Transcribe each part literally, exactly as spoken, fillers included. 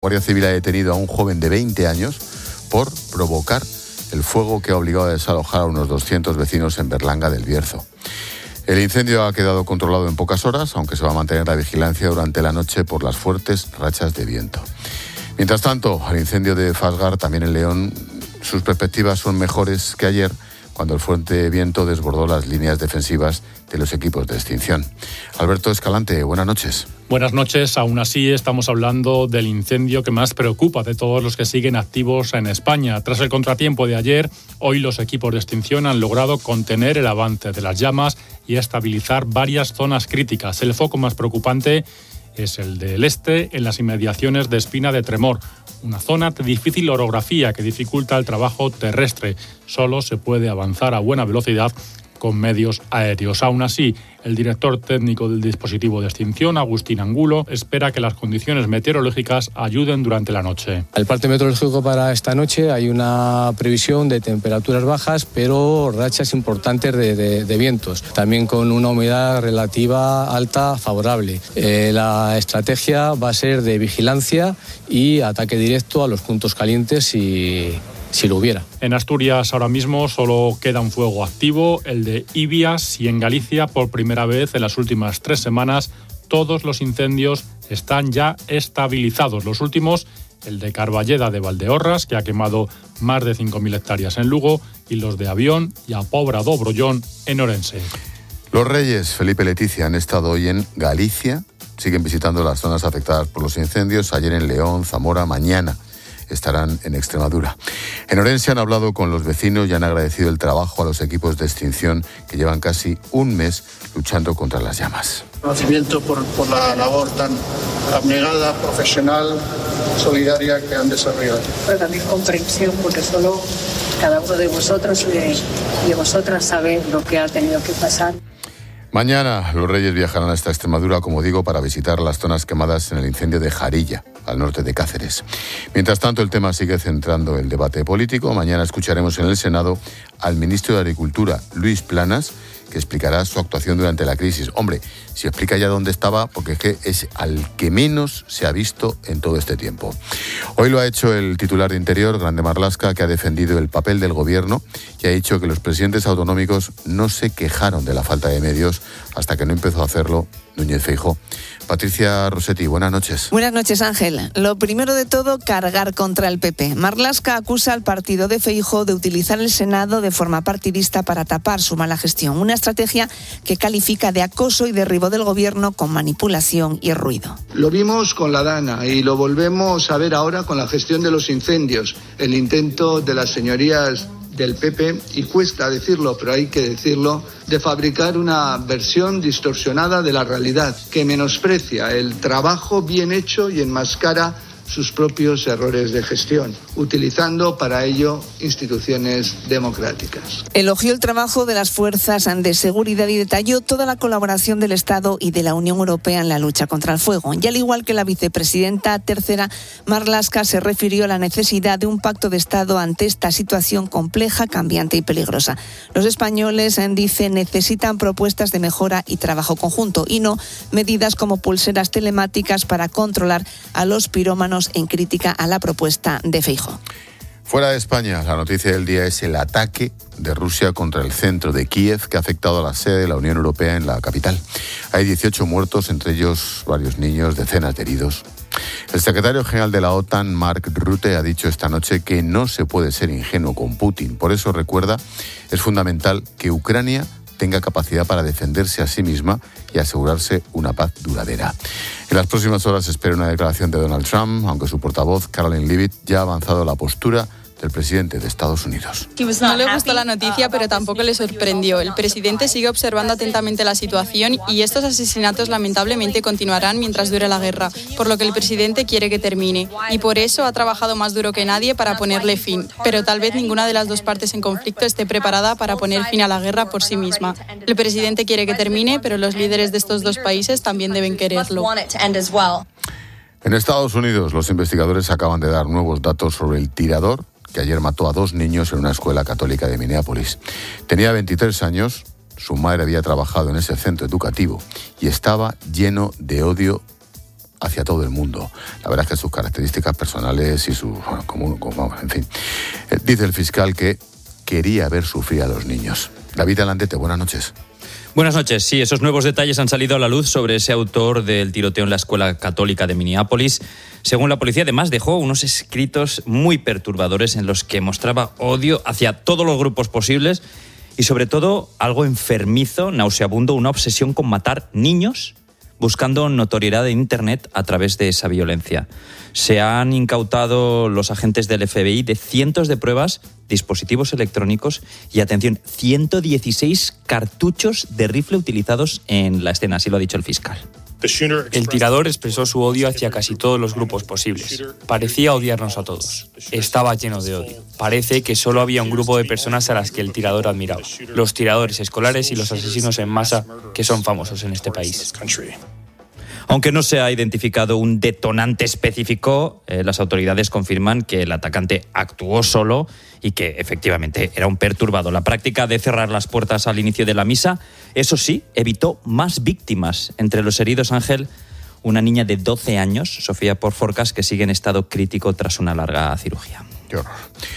La Guardia Civil ha detenido a un joven de veinte años por provocar el fuego que ha obligado a desalojar a unos doscientos vecinos en Berlanga del Bierzo. El incendio ha quedado controlado en pocas horas, aunque se va a mantener la vigilancia durante la noche por las fuertes rachas de viento. Mientras tanto, al incendio de Fasgar, también en León, sus perspectivas son mejores que ayer, cuando el fuerte viento desbordó las líneas defensivas de los equipos de extinción. Alberto Escalante, buenas noches. Buenas noches. Aún así, estamos hablando del incendio que más preocupa de todos los que siguen activos en España. Tras el contratiempo de ayer, hoy los equipos de extinción han logrado contener el avance de las llamas y estabilizar varias zonas críticas. El foco más preocupante es el del este, en las inmediaciones de Espina de Tremor, una zona de difícil orografía que dificulta el trabajo terrestre. Solo se puede avanzar a buena velocidad con medios aéreos. Aún así, el director técnico del dispositivo de extinción, Agustín Angulo, espera que las condiciones meteorológicas ayuden durante la noche. El parte meteorológico para esta noche hay una previsión de temperaturas bajas, pero rachas importantes de, de, de vientos, también con una humedad relativa alta favorable. Eh, la estrategia va a ser de vigilancia y ataque directo a los puntos calientes y si lo hubiera. En Asturias ahora mismo solo queda un fuego activo, el de Ibias, y en Galicia por primera vez en las últimas tres semanas todos los incendios están ya estabilizados. Los últimos, el de Carballeda de Valdeorras, que ha quemado más de cinco mil hectáreas en Lugo, y los de Avión y Apobra do Brollón en Orense. Los reyes Felipe y Leticia han estado hoy en Galicia, siguen visitando las zonas afectadas por los incendios, ayer en León, Zamora, mañana estarán en Extremadura. En Orense han hablado con los vecinos y han agradecido el trabajo a los equipos de extinción que llevan casi un mes luchando contra las llamas. Conocimiento por, por la labor tan abnegada, profesional, solidaria que han desarrollado. Pero también comprensión, porque solo cada uno de vosotros y de vosotras sabe lo que ha tenido que pasar. Mañana los reyes viajarán hasta Extremadura, como digo, para visitar las zonas quemadas en el incendio de Jarilla, al norte de Cáceres. Mientras tanto, el tema sigue centrando el debate político. Mañana escucharemos en el Senado al ministro de Agricultura, Luis Planas, que explicará su actuación durante la crisis. Hombre, si explica ya dónde estaba, porque es que es al que menos se ha visto en todo este tiempo. Hoy lo ha hecho el titular de Interior, Grande Marlaska, que ha defendido el papel del gobierno y ha dicho que los presidentes autonómicos no se quejaron de la falta de medios hasta que no empezó a hacerlo Núñez Feijóo. Patricia Rossetti, buenas noches. Buenas noches, Ángel. Lo primero de todo, cargar contra el P P. Marlaska acusa al partido de Feijóo de utilizar el Senado de forma partidista para tapar su mala gestión. Una estrategia que califica de acoso y derribo del gobierno con manipulación y ruido. Lo vimos con la Dana y lo volvemos a ver ahora con la gestión de los incendios. El intento de las señorías del P P, y cuesta decirlo, pero hay que decirlo, de fabricar una versión distorsionada de la realidad que menosprecia el trabajo bien hecho y enmascara sus propios errores de gestión, utilizando para ello instituciones democráticas. Elogió el trabajo de las fuerzas de seguridad y detalló toda la colaboración del Estado y de la Unión Europea en la lucha contra el fuego. Y al igual que la vicepresidenta tercera, Marlaska se refirió a la necesidad de un pacto de Estado ante esta situación compleja, cambiante y peligrosa. Los españoles, dice, necesitan propuestas de mejora y trabajo conjunto y no medidas como pulseras telemáticas para controlar a los pirómanos, en crítica a la propuesta de Feijóo. Fuera de España, la noticia del día es el ataque de Rusia contra el centro de Kiev que ha afectado a la sede de la Unión Europea en la capital. Hay dieciocho muertos, entre ellos varios niños, decenas de heridos. El secretario general de la OTAN, Mark Rutte, ha dicho esta noche que no se puede ser ingenuo con Putin. Por eso, recuerda, es fundamental que Ucrania tenga capacidad para defenderse a sí misma y asegurarse una paz duradera. En las próximas horas se espera una declaración de Donald Trump, aunque su portavoz, Caroline Leavitt, ya ha avanzado la postura del presidente de Estados Unidos. No le gustó la noticia, pero tampoco le sorprendió. El presidente sigue observando atentamente la situación y estos asesinatos lamentablemente continuarán mientras dure la guerra, por lo que el presidente quiere que termine. Y por eso ha trabajado más duro que nadie para ponerle fin. Pero tal vez ninguna de las dos partes en conflicto esté preparada para poner fin a la guerra por sí misma. El presidente quiere que termine, pero los líderes de estos dos países también deben quererlo. En Estados Unidos, los investigadores acaban de dar nuevos datos sobre el tirador que ayer mató a dos niños en una escuela católica de Minneapolis. Tenía veintitrés años, su madre había trabajado en ese centro educativo y estaba lleno de odio hacia todo el mundo. La verdad es que sus características personales y su... Bueno, como, como, en fin. Dice el fiscal que quería ver sufrir a los niños. David Alandete, buenas noches. Buenas noches. Sí, esos nuevos detalles han salido a la luz sobre ese autor del tiroteo en la escuela católica de Minneapolis. Según la policía, además dejó unos escritos muy perturbadores en los que mostraba odio hacia todos los grupos posibles y sobre todo algo enfermizo, nauseabundo, una obsesión con matar niños buscando notoriedad en Internet a través de esa violencia. Se han incautado los agentes del F B I de cientos de pruebas, dispositivos electrónicos y, atención, ciento dieciséis cartuchos de rifle utilizados en la escena, así lo ha dicho el fiscal. El tirador expresó su odio hacia casi todos los grupos posibles. Parecía odiarnos a todos. Estaba lleno de odio. Parece que solo había un grupo de personas a las que el tirador admiraba: los tiradores escolares y los asesinos en masa que son famosos en este país. Aunque no se ha identificado un detonante específico, eh, las autoridades confirman que el atacante actuó solo y que efectivamente era un perturbado. La práctica de cerrar las puertas al inicio de la misa, eso sí, evitó más víctimas. Entre los heridos, Ángel, una niña de doce años, Sofía Porforcas, que sigue en estado crítico tras una larga cirugía. Qué horror.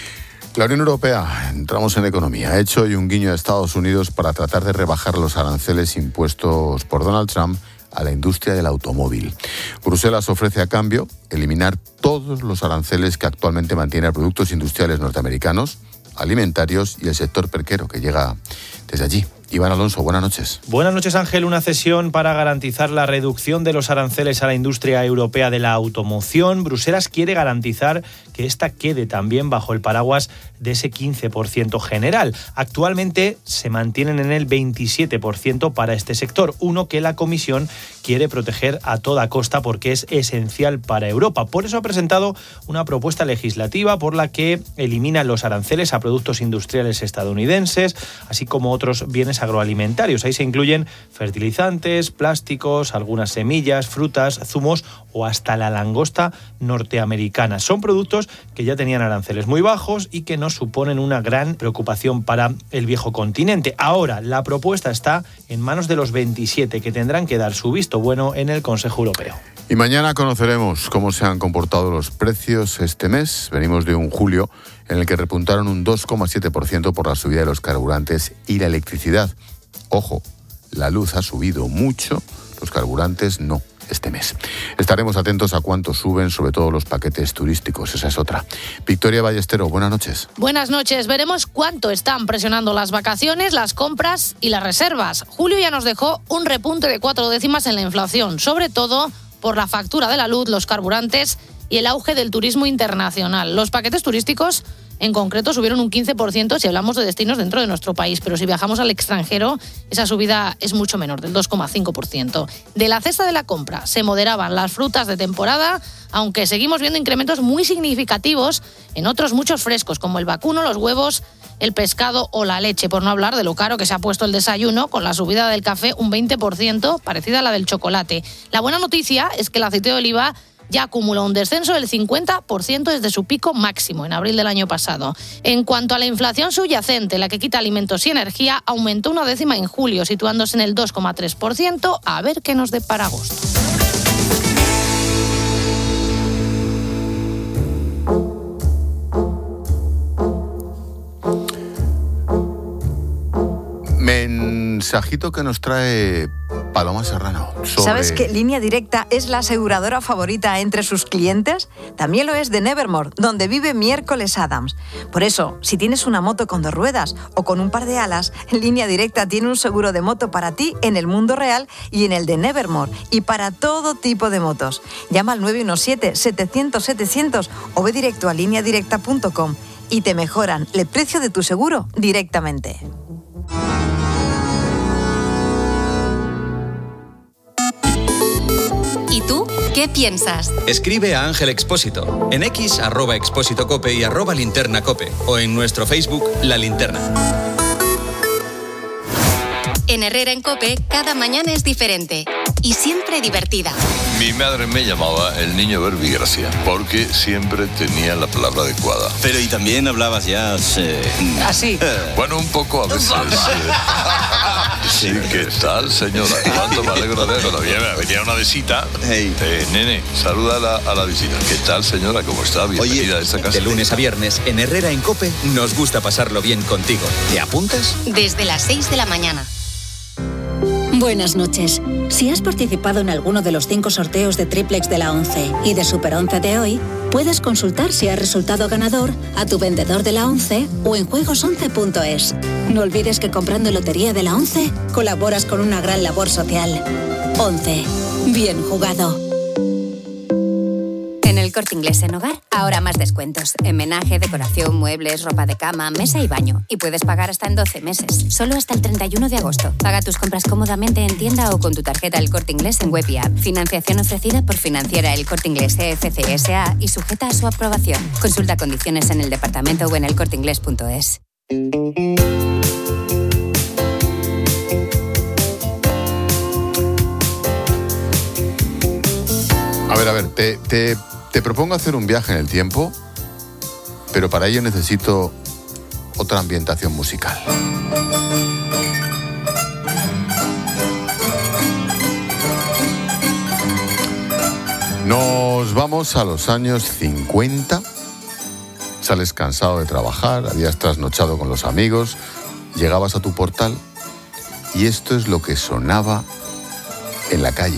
La Unión Europea, entramos en economía, ha hecho hoy un guiño a Estados Unidos para tratar de rebajar los aranceles impuestos por Donald Trump a la industria del automóvil. Bruselas ofrece a cambio eliminar todos los aranceles que actualmente mantiene a productos industriales norteamericanos, alimentarios y el sector pesquero que llega desde allí. Iván Alonso, buenas noches. Buenas noches, Ángel. Una cesión para garantizar la reducción de los aranceles a la industria europea de la automoción. Bruselas quiere garantizar que esta quede también bajo el paraguas de ese quince por ciento general. Actualmente se mantienen en el veintisiete por ciento para este sector, uno que la Comisión quiere proteger a toda costa porque es esencial para Europa. Por eso ha presentado una propuesta legislativa por la que elimina los aranceles a productos industriales estadounidenses, así como otros bienes agroalimentarios. Ahí se incluyen fertilizantes, plásticos, algunas semillas, frutas, zumos o hasta la langosta norteamericana. Son productos que ya tenían aranceles muy bajos y que no suponen una gran preocupación para el viejo continente. Ahora, la propuesta está en manos de los veintisiete, que tendrán que dar su visto bueno en el Consejo Europeo. Y mañana conoceremos cómo se han comportado los precios este mes. Venimos de un julio en el que repuntaron un dos coma siete por ciento por la subida de los carburantes y la electricidad. Ojo, la luz ha subido mucho, los carburantes no este mes. Estaremos atentos a cuánto suben, sobre todo los paquetes turísticos, esa es otra. Victoria Ballestero, buenas noches. Buenas noches. Veremos cuánto están presionando las vacaciones, las compras y las reservas. Julio ya nos dejó un repunte de cuatro décimas en la inflación, sobre todo por la factura de la luz, los carburantes y el auge del turismo internacional. Los paquetes turísticos en concreto subieron un quince por ciento si hablamos de destinos dentro de nuestro país, pero si viajamos al extranjero esa subida es mucho menor, del dos coma cinco por ciento. De la cesta de la compra se moderaban las frutas de temporada, aunque seguimos viendo incrementos muy significativos en otros muchos frescos, como el vacuno, los huevos, el pescado o la leche, por no hablar de lo caro que se ha puesto el desayuno, con la subida del café un veinte por ciento, parecida a la del chocolate. La buena noticia es que el aceite de oliva ya acumula un descenso del cincuenta por ciento desde su pico máximo en abril del año pasado. En cuanto a la inflación subyacente, la que quita alimentos y energía, aumentó una décima en julio, situándose en el dos coma tres por ciento. A ver qué nos depara agosto. Mensajito que nos trae Paloma Serrano. Sobre... ¿Sabes que Línea Directa es la aseguradora favorita entre sus clientes? También lo es de Nevermore, donde vive Miércoles Adams. Por eso, si tienes una moto con dos ruedas o con un par de alas, Línea Directa tiene un seguro de moto para ti en el mundo real y en el de Nevermore, y para todo tipo de motos. Llama al nueve uno siete, setecientos, setecientos o ve directo a línea directa punto com y te mejoran el precio de tu seguro directamente. ¿Y tú qué piensas? Escribe a Ángel Expósito en X, arroba Expósito Cope y arroba Linterna Cope, o en nuestro Facebook La Linterna. En Herrera en COPE, cada mañana es diferente y siempre divertida. Mi madre me llamaba el niño verbigracia porque siempre tenía la palabra adecuada. Pero y también hablabas ya... Eh... Así. Bueno, un poco a veces. Sí, ¿qué tal, señora? ¿Cuánto me alegro de verlo? Venía una visita. Hey. Eh, nene, saluda a la, a la visita. ¿Qué tal, señora? ¿Cómo está? Bienvenida Oye, a esta casa. De lunes a viernes, en Herrera en COPE, nos gusta pasarlo bien contigo. ¿Te apuntas? Desde las seis de la mañana. Buenas noches. Si has participado en alguno de los cinco sorteos de Triplex de la once y de Super once de hoy, puedes consultar si has resultado ganador a tu vendedor de la once o en juegos once punto es. No olvides que comprando Lotería de la once, colaboras con una gran labor social. once. Bien jugado. En el Corte Inglés en Hogar, ahora más descuentos. En menaje, decoración, muebles, ropa de cama, mesa y baño. Y puedes pagar hasta en doce meses. Solo hasta el treinta y uno de agosto. Paga tus compras cómodamente en tienda o con tu tarjeta El Corte Inglés en web y app. Financiación ofrecida por Financiera El Corte Inglés C F C S A y sujeta a su aprobación. Consulta condiciones en el departamento o en el corte inglés punto es. A ver, a ver, te, te, te propongo hacer un viaje en el tiempo, pero para ello necesito otra ambientación musical. Nos vamos a los años cincuenta. Sales cansado de trabajar, habías trasnochado con los amigos, llegabas a tu portal y esto es lo que sonaba en la calle.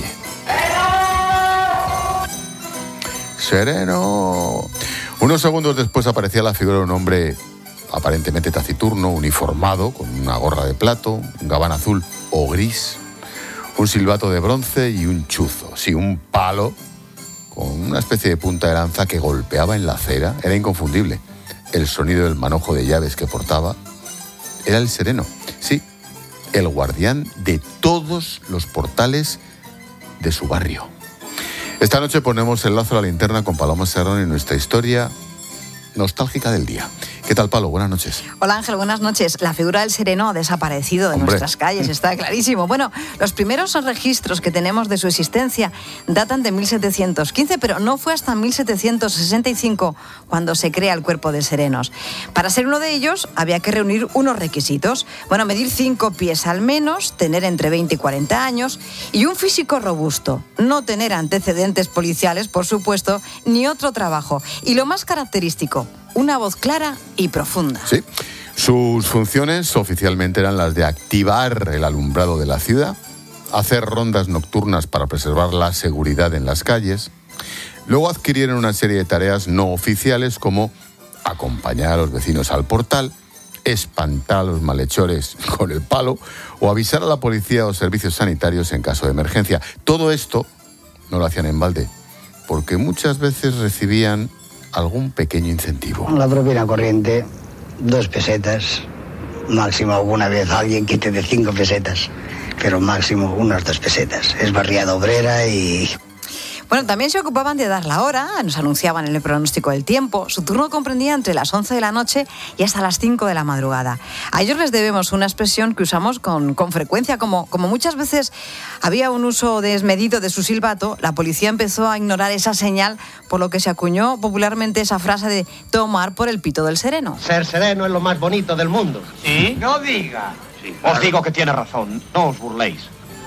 ¡Sereno! Unos segundos después aparecía la figura de un hombre aparentemente taciturno, uniformado, con una gorra de plato, un gabán azul o gris, un silbato de bronce y un chuzo, sí, un palo con una especie de punta de lanza que golpeaba en la acera. Era inconfundible. El sonido del manojo de llaves que portaba era el sereno, sí, el guardián de todos los portales de su barrio. Esta noche ponemos el lazo a la linterna con Paloma Serrano en nuestra historia nostálgica del día. ¿Qué tal, Palo? Buenas noches. Hola, Ángel, buenas noches. La figura del sereno ha desaparecido de Hombre. nuestras calles, está clarísimo. Bueno, los primeros registros que tenemos de su existencia datan de mil setecientos quince, pero no fue hasta mil setecientos sesenta y cinco cuando se crea el Cuerpo de Serenos. Para ser uno de ellos había que reunir unos requisitos. Bueno, medir cinco pies al menos, tener entre veinte y cuarenta años y un físico robusto. No tener antecedentes policiales, por supuesto, ni otro trabajo. Y lo más característico, una voz clara y profunda. Sí, sus funciones oficialmente eran las de activar el alumbrado de la ciudad, hacer rondas nocturnas para preservar la seguridad en las calles. Luego adquirieron una serie de tareas no oficiales como acompañar a los vecinos al portal, espantar a los malhechores con el palo o avisar a la policía o servicios sanitarios en caso de emergencia. Todo esto no lo hacían en balde, porque muchas veces recibían algún pequeño incentivo. La propina corriente, dos pesetas, máximo alguna vez alguien que te dé cinco pesetas, pero máximo unas dos pesetas. Es barriada obrera y... Bueno, también se ocupaban de dar la hora, nos anunciaban el pronóstico del tiempo. Su turno comprendía entre las once de la noche y hasta las cinco de la madrugada. A ellos les debemos una expresión que usamos con, con frecuencia, como, como muchas veces había un uso desmedido de su silbato, la policía empezó a ignorar esa señal, por lo que se acuñó popularmente esa frase de tomar por el pito del sereno. Ser sereno es lo más bonito del mundo. ¿Sí? No diga. Sí, claro. Os digo que tiene razón, no os burléis.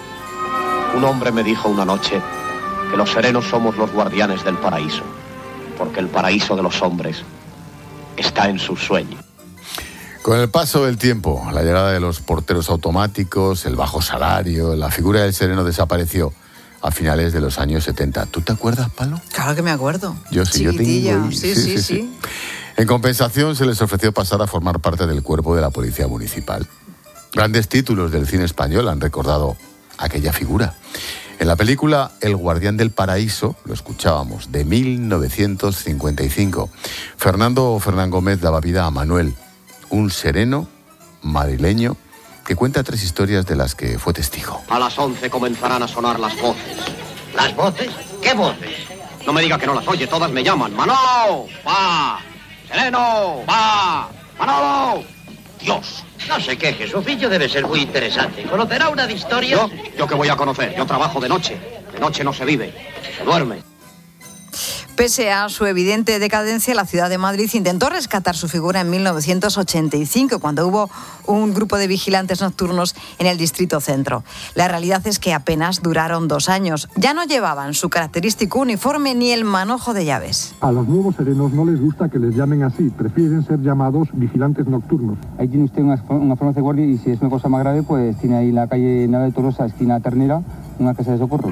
Un hombre me dijo una noche que los serenos somos los guardianes del paraíso, porque el paraíso de los hombres está en sus sueños. Con el paso del tiempo, la llegada de los porteros automáticos, el bajo salario, la figura del sereno desapareció a finales de los años setenta. ¿Tú te acuerdas, Palo? Claro que me acuerdo. Yo sí, yo tengo... Sí, sí, sí, sí, sí. En compensación, se les ofreció pasar a formar parte del cuerpo de la Policía Municipal. Grandes títulos del cine español han recordado aquella figura. En la película El guardián del paraíso, lo escuchábamos, de mil novecientos cincuenta y cinco, Fernando Fernán Gómez daba vida a Manuel, un sereno madrileño que cuenta tres historias de las que fue testigo. A las once comenzarán a sonar las voces. ¿Las voces? ¿Qué voces? No me diga que no las oye, todas me llaman. ¡Manolo! ¡Va! ¡Sereno! ¡Va! ¡Manolo! Dios. No se queje, su oficio debe ser muy interesante. ¿Conocerá una de historia? ¿Yo? ¿Yo qué voy a conocer? Yo trabajo de noche. De noche no se vive, se duerme. Pese a su evidente decadencia, la ciudad de Madrid intentó rescatar su figura en mil novecientos ochenta y cinco, cuando hubo un grupo de vigilantes nocturnos en el distrito centro. La realidad es que apenas duraron dos años. Ya no llevaban su característico uniforme ni el manojo de llaves. A los nuevos serenos no les gusta que les llamen así, prefieren ser llamados vigilantes nocturnos. Ahí tiene usted una, una forma de guardia y si es una cosa más grave, pues tiene ahí la calle Nava de Tolosa, esquina Ternera, una casa de socorro.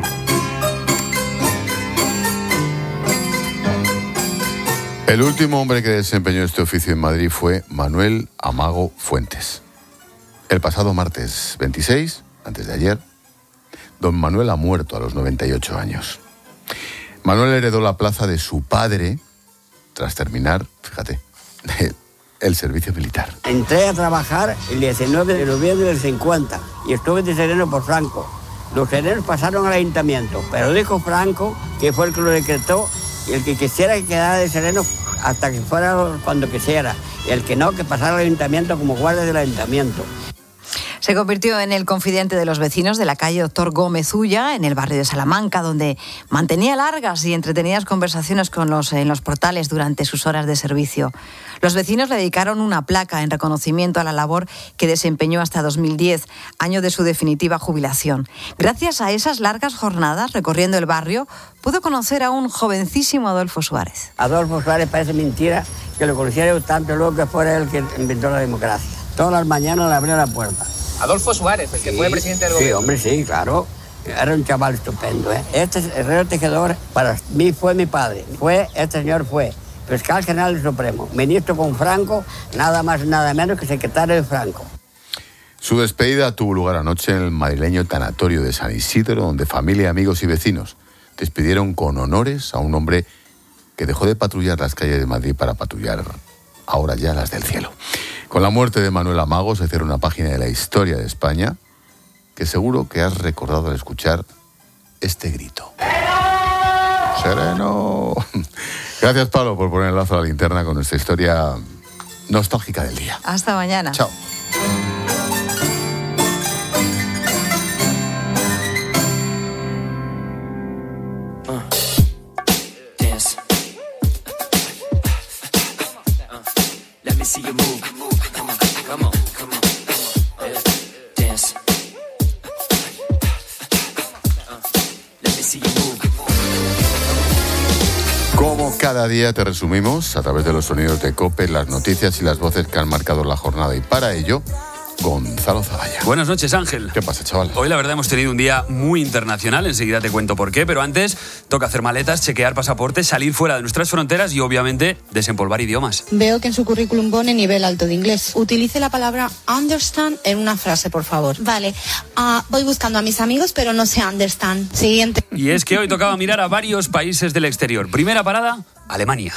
El último hombre que desempeñó este oficio en Madrid fue Manuel Amago Fuentes. El pasado martes veintiséis, antes de ayer, don Manuel ha muerto a los noventa y ocho años. Manuel heredó la plaza de su padre tras terminar, fíjate, el servicio militar. Entré a trabajar el diecinueve de noviembre del cincuenta y estuve de sereno por Franco. Los serenos pasaron al ayuntamiento, pero dijo Franco, que fue el que lo decretó, y el que quisiera que quedara de sereno hasta que fuera cuando quisiera. Y el que no, que pasara al ayuntamiento como guardia del ayuntamiento. Se convirtió en el confidente de los vecinos de la calle Doctor Gómez Ulla, en el barrio de Salamanca, donde mantenía largas y entretenidas conversaciones con los, en los portales durante sus horas de servicio. Los vecinos le dedicaron una placa en reconocimiento a la labor que desempeñó hasta dos mil diez, año de su definitiva jubilación. Gracias a esas largas jornadas recorriendo el barrio, pudo conocer a un jovencísimo Adolfo Suárez. Adolfo Suárez parece mentira que lo conociera yo tanto, luego que fuera él que inventó la democracia. Todas las mañanas le abría la puerta. Adolfo Suárez, el que sí, fue presidente del gobierno. Sí, hombre, sí, claro. Era un chaval estupendo, ¿eh? Este Herrero Tejedor, para mí fue mi padre. Fue, este señor fue fiscal general del Supremo, ministro con Franco, nada más nada menos que secretario de Franco. Su despedida tuvo lugar anoche en el madrileño tanatorio de San Isidro, donde familia, amigos y vecinos despidieron con honores a un hombre que dejó de patrullar las calles de Madrid para patrullar ahora ya las del cielo. Con la muerte de Manuel Amago se cierra una página de la historia de España que seguro que has recordado al escuchar este grito. ¡Sereno! Gracias, Pablo, por poner el lazo a la linterna con nuestra historia nostálgica del día. Hasta mañana. Chao. Como cada día te resumimos a través de los sonidos de COPE, las noticias y las voces que han marcado la jornada, y para ello Gonzalo Zavalla. Buenas noches, Ángel. ¿Qué pasa, chaval? Hoy la verdad hemos tenido un día muy internacional, enseguida te cuento por qué, pero antes toca hacer maletas, chequear pasaportes, salir fuera de nuestras fronteras y obviamente desempolvar idiomas. Veo que en su currículum pone nivel alto de inglés. Utilice la palabra understand en una frase, por favor. Vale, uh, voy buscando a mis amigos, pero no sé understand. Siguiente. Y es que hoy tocaba mirar a varios países del exterior. Primera parada, Alemania.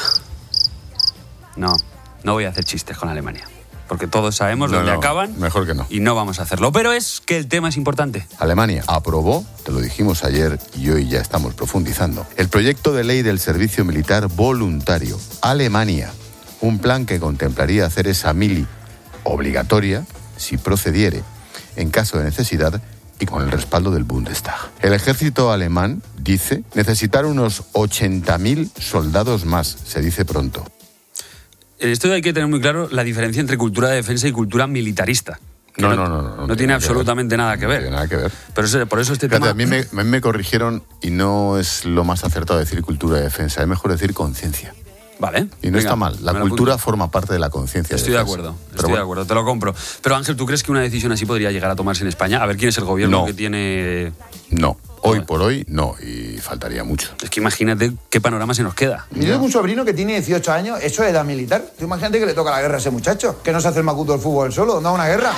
No, no voy a hacer chistes con Alemania, porque todos sabemos no, dónde no, acaban. Mejor que no. Y no vamos a hacerlo. Pero es que el tema es importante. Alemania aprobó, te lo dijimos ayer y hoy ya estamos profundizando, el proyecto de ley del servicio militar voluntario. Alemania, un plan que contemplaría hacer esa mili obligatoria, si procediere, en caso de necesidad y con el respaldo del Bundestag. El ejército alemán dice necesitar unos ochenta mil soldados más, se dice pronto. En esto hay que tener muy claro la diferencia entre cultura de defensa y cultura militarista. No, no, no, no, no. No, no tiene absolutamente nada que ver. No tiene nada que ver. Pero eso, por eso este Fíjate, tema... a mí me, a mí me corrigieron y no es lo más acertado decir cultura de defensa, es mejor decir conciencia. Vale. Y no venga, está mal. La cultura forma parte de la conciencia. Estoy de, de acuerdo, estoy bueno. de acuerdo, te lo compro. Pero Ángel, ¿tú crees que una decisión así podría llegar a tomarse en España? A ver quién es el gobierno no. que tiene... No. Hoy por hoy, no, y faltaría mucho. Es que imagínate qué panorama se nos queda. Yo tengo un sobrino que tiene dieciocho años, eso es edad militar. Tú imagínate que le toca la guerra a ese muchacho, que no se hace el macuto del fútbol solo, no a una guerra.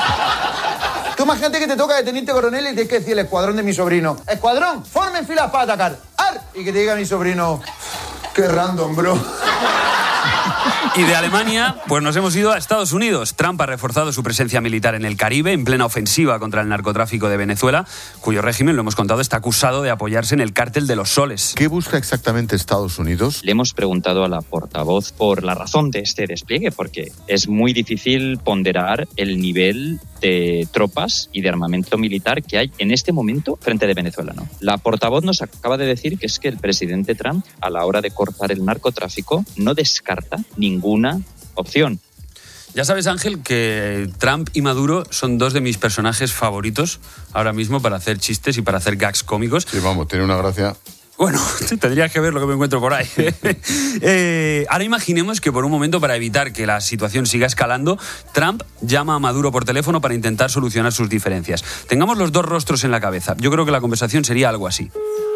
Tú imagínate que te toca de teniente coronel y tienes que decir el escuadrón de mi sobrino. Escuadrón, formen filas para atacar. ¡Ar! Y que te diga mi sobrino, qué random, bro. Y de Alemania, pues nos hemos ido a Estados Unidos. Trump ha reforzado su presencia militar en el Caribe en plena ofensiva contra el narcotráfico de Venezuela, cuyo régimen, lo hemos contado, está acusado de apoyarse en el cártel de los soles. ¿Qué busca exactamente Estados Unidos? Le hemos preguntado a la portavoz por la razón de este despliegue, porque es muy difícil ponderar el nivel de tropas y de armamento militar que hay en este momento frente de Venezuela, ¿no? La portavoz nos acaba de decir que es que el presidente Trump, a la hora de cortar el narcotráfico, no descarta ninguna opción. Ya sabes, Ángel, que Trump y Maduro son dos de mis personajes favoritos ahora mismo para hacer chistes y para hacer gags cómicos. Sí, vamos, tiene una gracia. Bueno, tendrías que ver lo que me encuentro por ahí. eh, ahora imaginemos que por un momento, para evitar que la situación siga escalando, Trump llama a Maduro por teléfono para intentar solucionar sus diferencias. Tengamos los dos rostros en la cabeza. Yo creo que la conversación sería algo así.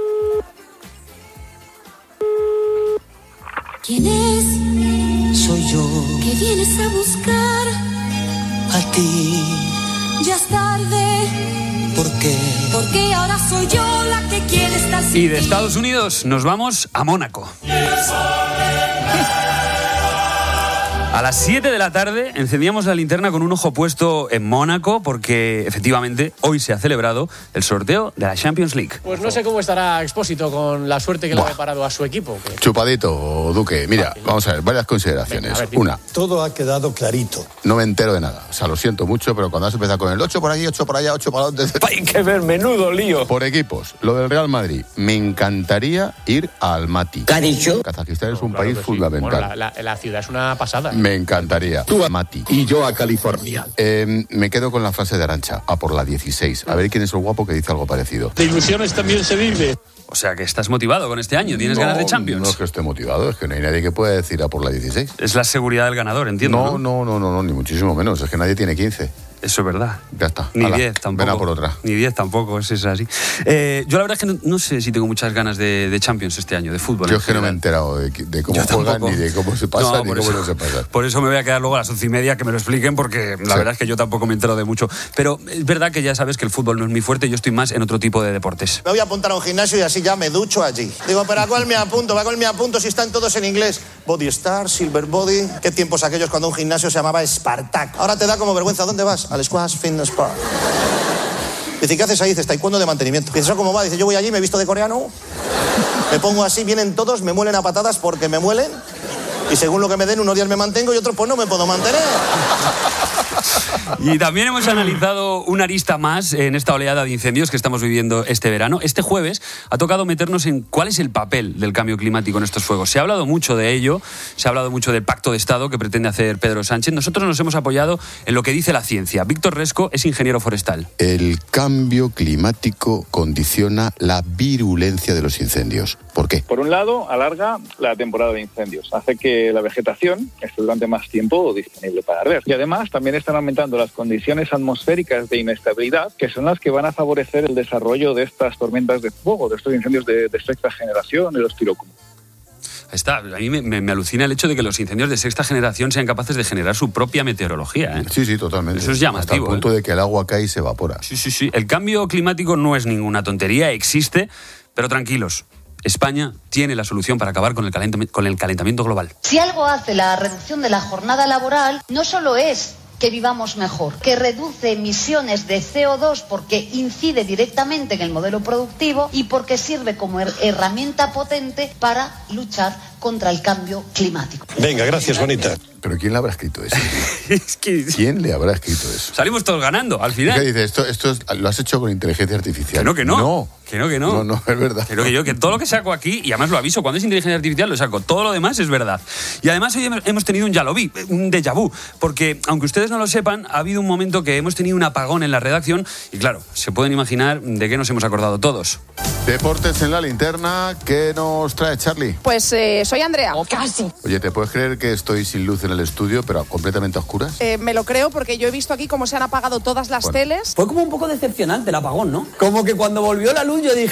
¿Quién es? Soy yo. ¿Qué vienes a buscar? A ti. Ya es tarde. ¿Por qué? Porque ahora soy yo la que quiere estar sin Y de ti. Estados Unidos nos vamos a Mónaco. A las siete de la tarde encendíamos la linterna con un ojo puesto en Mónaco porque efectivamente hoy se ha celebrado el sorteo de la Champions League. Pues no sé cómo estará Expósito con la suerte que Buah. le ha preparado a su equipo. Que... Chupadito, Duque. Mira, vamos a ver, varias consideraciones. Venga, ver, Una. Todo ha quedado clarito. No me entero de nada. O sea, lo siento mucho, pero cuando has empezado con el ocho por aquí, ocho por allá, ocho por allá... Hay que ver, menudo lío. Por equipos, lo del Real Madrid. Me encantaría ir a Almaty. ¿Qué ha dicho? Kazajistán es un no, país claro fundamental. Sí. Bueno, la, la, la ciudad es una pasada. Me encantaría. Tú a Mati y yo a California. Eh, me quedo con la frase de Arantxa, a por la dieciséis. A ver quién es el guapo que dice algo parecido. De ilusiones también se vive. O sea que estás motivado con este año, ¿tienes no, ganas de Champions? No es que esté motivado, es que no hay nadie que pueda decir a por la dieciséis. Es la seguridad del ganador, entiendo. No, no, no, no, no, ni muchísimo menos, es que nadie tiene quince. Eso es verdad. Ya está. Ni Ala, diez tampoco. Ven a por otra. Ni diez tampoco, es, es así. Eh, yo la verdad es que no, no sé si tengo muchas ganas de, de Champions este año, de fútbol. Yo es que no me he enterado de, de cómo yo juegan, tampoco. ni de cómo se pasa, no, ni cómo eso, no se pasa. Por eso me voy a quedar luego a las once y media que me lo expliquen, porque la sí. verdad es que yo tampoco me he enterado de mucho. Pero es verdad que ya sabes que el fútbol no es mi fuerte, yo estoy más en otro tipo de deportes. Me voy a apuntar a un gimnasio y así ya me ducho allí. Digo, ¿pero a cuál me apunto? ¿A cuál me apunto si están todos en inglés? Body Star, Silver Body... ¿Qué tiempos aquellos cuando un gimnasio se llamaba Spartak? Ahora te da como vergüenza. ¿Dónde vas? Al Squash Fitness Park. Dice, ¿qué haces ahí? Dices, taekwondo de mantenimiento. Dice, ¿eso cómo va? Dice, yo voy allí, me he visto de coreano, me pongo así, vienen todos, me muelen a patadas porque me muelen, y según lo que me den, unos días me mantengo y otros pues no me puedo mantener. Y también hemos analizado una arista más en esta oleada de incendios que estamos viviendo este verano. Este jueves ha tocado meternos en cuál es el papel del cambio climático en estos fuegos. Se ha hablado mucho de ello, se ha hablado mucho del pacto de Estado que pretende hacer Pedro Sánchez. Nosotros nos hemos apoyado en lo que dice la ciencia. Víctor Resco es ingeniero forestal. El cambio climático condiciona la virulencia de los incendios. ¿Por qué? Por un lado, alarga la temporada de incendios. Hace que la vegetación esté durante más tiempo disponible para arder. Y además también están aumentando las condiciones atmosféricas de inestabilidad, que son las que van a favorecer el desarrollo de estas tormentas de fuego, de estos incendios de, de sexta generación y los piróculos. Está, a mí me, me, me alucina el hecho de que los incendios de sexta generación sean capaces de generar su propia meteorología, ¿eh? Sí, sí, totalmente. Eso es llamativo. Hasta el punto ¿eh? de que el agua cae y se evapora. Sí, sí, sí. El cambio climático no es ninguna tontería, existe, pero tranquilos. España tiene la solución para acabar con el, calentami- con el calentamiento global. Si algo hace la reducción de la jornada laboral, no solo es que vivamos mejor, que reduce emisiones de C O dos porque incide directamente en el modelo productivo y porque sirve como her- herramienta potente para luchar contra el cambio climático. Venga, gracias, bonita. ¿Pero quién le habrá escrito eso? Es que... ¿Quién le habrá escrito eso? Salimos todos ganando, al final. ¿Qué dice? Esto, esto es, lo has hecho con inteligencia artificial. Que no, que no. No. Que no, que no. No, no, es verdad. Pero que yo, que todo lo que saco aquí, y además lo aviso, cuando es inteligencia artificial lo saco, todo lo demás es verdad. Y además hoy hemos tenido un ya lo vi, un déjà vu, porque aunque ustedes no lo sepan, ha habido un momento que hemos tenido un apagón en la redacción y claro, se pueden imaginar de qué nos hemos acordado todos. Deportes en la linterna, ¿qué nos trae Charlie? Pues eh, soy Andrea. Oh, casi. Oye, ¿te puedes creer que estoy sin luz en el estudio, pero completamente a oscuras? Eh, me lo creo porque yo he visto aquí cómo se han apagado todas las bueno. teles. Fue como un poco decepcionante el apagón, ¿no? Como que cuando volvió la luz yo dije,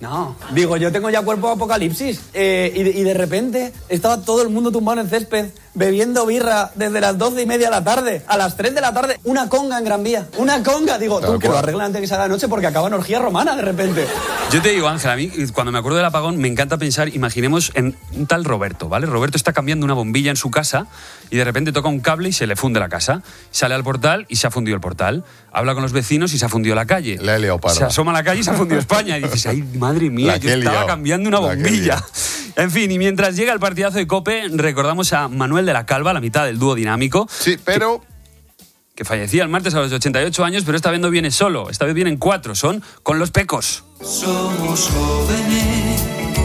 No, digo, yo tengo ya cuerpo de apocalipsis. Eh, y, de, y de repente estaba todo el mundo tumbado en el césped, bebiendo birra desde las doce y media de la tarde, a las tres de la tarde, una conga en Gran Vía. Una conga, digo, tú, que lo arreglan antes de que salga la noche porque acaba en orgía romana de repente. Yo te digo, Ángel, a mí cuando me acuerdo del apagón me encanta pensar, imaginemos en un tal Roberto, ¿vale? Roberto está cambiando una bombilla en su casa y de repente toca un cable y se le funde la casa. Sale al portal y se ha fundido el portal. Habla con los vecinos y se ha fundido la calle. La he liado parda. Se asoma a la calle y se ha fundido España. Y dices, ay, madre mía, yo estaba liado. cambiando una bombilla. En fin, y mientras llega el partidazo de COPE, recordamos a Manuel de la Calva, la mitad del dúo dinámico. Sí, pero... Que, que fallecía el martes a los ochenta y ocho años, pero esta vez no viene solo. Esta vez vienen cuatro, son Con los Pecos. Somos jóvenes,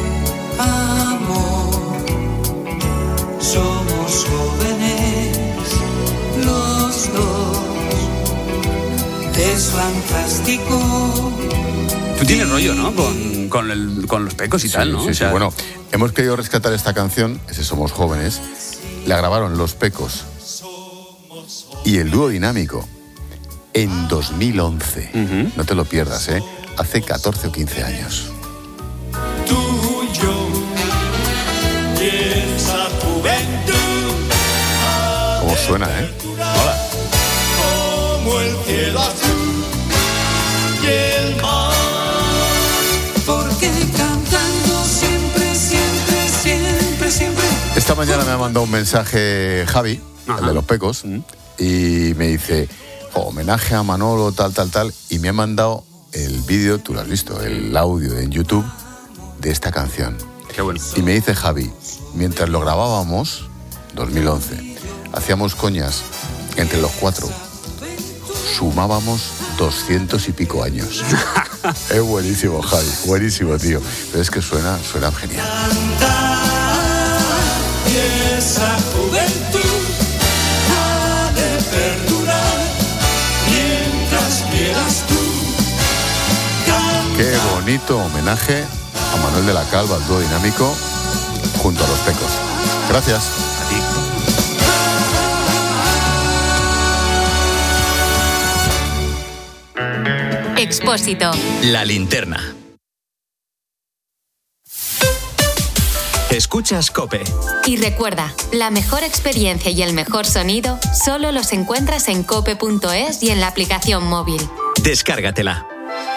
amor. Somos jóvenes, los dos. Es fantástico. Tú tienes rollo, ¿no? Con, con, el, con los Pecos y sí, tal, ¿no? Sí, o sea, sí, bueno, hemos querido rescatar esta canción, ese Somos Jóvenes, la grabaron Los Pecos y el dúo dinámico en dos mil once. Uh-huh. No te lo pierdas, ¿eh? Hace catorce o quince años. Tú y yo, y esa juventud. ¿Cómo suena, eh? Hola. Como el cielo azul y el mar. Porque cantando siempre, siempre, siempre, siempre. Esta mañana me ha mandado un mensaje Javi, Ajá. el de Los Pecos, uh-huh. y me dice, oh, homenaje a Manolo, tal, tal, tal, y me ha mandado el vídeo, tú lo has visto, el audio en YouTube de esta canción. Qué bueno. Y me dice Javi, mientras lo grabábamos, dos mil once, hacíamos coñas entre los cuatro, sumábamos doscientos y pico años. Es buenísimo, Javi, buenísimo, tío. Pero es que suena, suena genial. Y esa juventud ha de perdurar mientras quieras tú. Qué bonito homenaje a Manuel de la Calva, al dúo dinámico, junto a Los Pecos. Gracias. A ti. Expósito. La linterna. Escuchas COPE. Y recuerda, la mejor experiencia y el mejor sonido solo los encuentras en cope punto es y en la aplicación móvil. Descárgatela.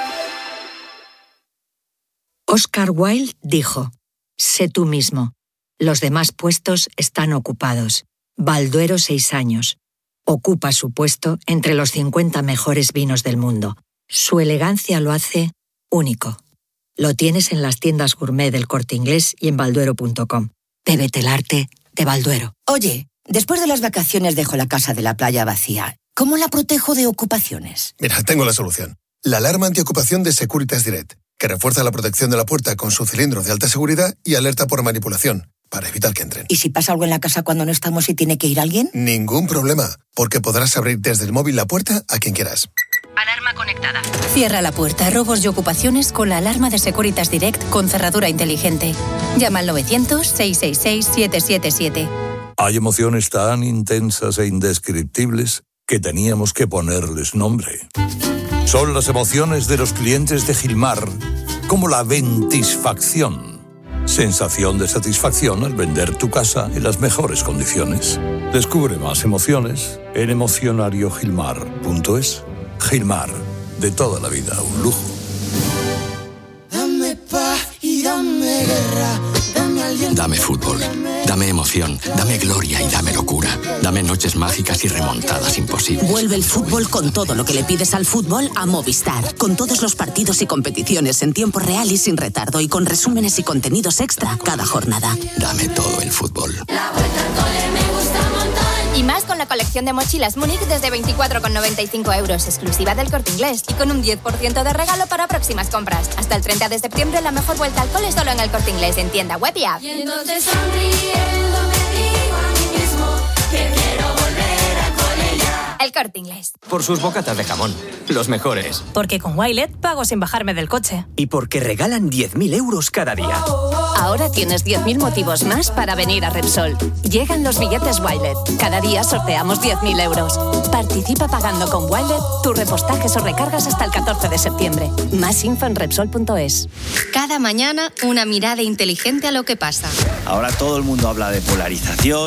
Oscar Wilde dijo, sé tú mismo. Los demás puestos están ocupados. Balduero, seis años. Ocupa su puesto entre los cincuenta mejores vinos del mundo. Su elegancia lo hace único. Lo tienes en las tiendas gourmet del Corte Inglés y en balduero punto com. Bébete el arte de Balduero. Oye, después de las vacaciones dejo la casa de la playa vacía. ¿Cómo la protejo de ocupaciones? Mira, tengo la solución. La alarma antiocupación de Securitas Direct, que refuerza la protección de la puerta con su cilindro de alta seguridad y alerta por manipulación, para evitar que entren. ¿Y si pasa algo en la casa cuando no estamos y tiene que ir alguien? Ningún problema, porque podrás abrir desde el móvil la puerta a quien quieras. Alarma conectada. Cierra la puerta a robos y ocupaciones con la alarma de Securitas Direct con cerradura inteligente. Llama al novecientos, seiscientos sesenta y seis, siete siete siete. Hay emociones tan intensas e indescriptibles que teníamos que ponerles nombre. Son las emociones de los clientes de Gilmar, como la ventisfacción. Sensación de satisfacción al vender tu casa en las mejores condiciones. Descubre más emociones en emocionario gilmar punto es. Gilmar, de toda la vida, un lujo. Dame paz y dame guerra, dame aliento. Dame fútbol, dame emoción, dame gloria y dame locura. Dame noches mágicas y remontadas imposibles. Vuelve el fútbol con todo lo que le pides al fútbol a Movistar. Con todos los partidos y competiciones en tiempo real y sin retardo y con resúmenes y contenidos extra cada jornada. Dame todo el fútbol. La vuelta al cole me gusta un montón. Y más con la colección de mochilas Múnich desde veinticuatro con noventa y cinco euros, exclusiva del Corte Inglés, y con un diez por ciento de regalo para próximas compras. Hasta el treinta de septiembre la mejor vuelta al cole solo en el Corte Inglés, en tienda web y app. Y entonces sonriendo me digo a mí mismo que quiero volver al cole ya. El Corte Inglés. Por sus bocatas de jamón, los mejores. Porque con Wilet pago sin bajarme del coche. Y porque regalan diez mil euros cada día. Ahora tienes diez mil motivos más para venir a Repsol. Llegan los billetes Wilet. Cada día sorteamos diez mil euros. Participa pagando con Wilet tus repostajes o recargas hasta el catorce de septiembre. Más info en Repsol punto es. Cada mañana una mirada inteligente a lo que pasa. Ahora todo el mundo habla de polarización.